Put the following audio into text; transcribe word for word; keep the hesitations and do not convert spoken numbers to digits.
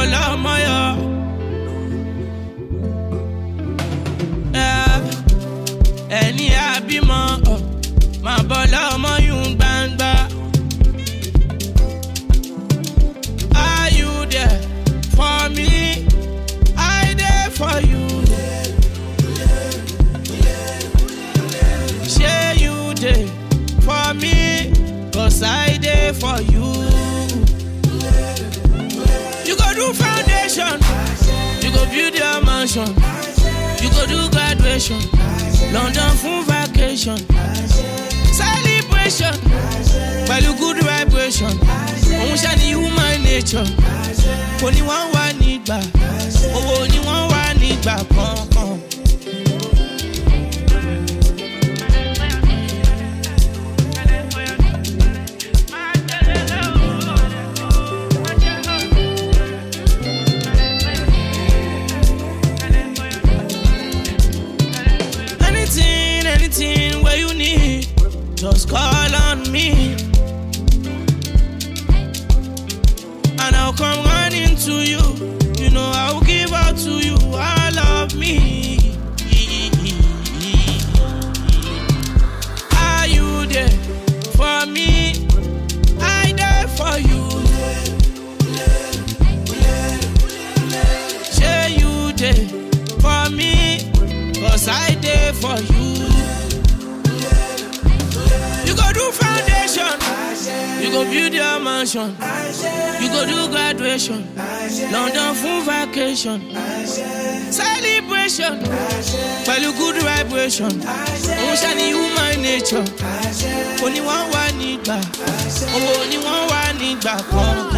bọ́lá ọmọ yọ. Ẹni àbímọ ọ̀ máa bọ́lá ọmọ yún gbangba. Are you there for me? I there for you. Share you there for me, cause I there for you. You go do foundation, you go build your mansion, you go do graduation, London full vacation, celebration, value good vibration. Òun ṣá ni human nature. Kò ní wọ́n wá nígbà, owó ni wọ́n wá nígbà kankan. Anything, anything where you need, just call on me. And I'll come running to you. You know I'll give out to you all of me. Are you there for me? I there for you. Share you there for me, cause I there for you. You go do foundation, you go build your mansion, you go do graduation, London full vacation, celebration, value good vibration. Òun ṣá ni human nature. Kò ní wọ́n wá nígbà, owó ni wọ́n wá nígbà kan.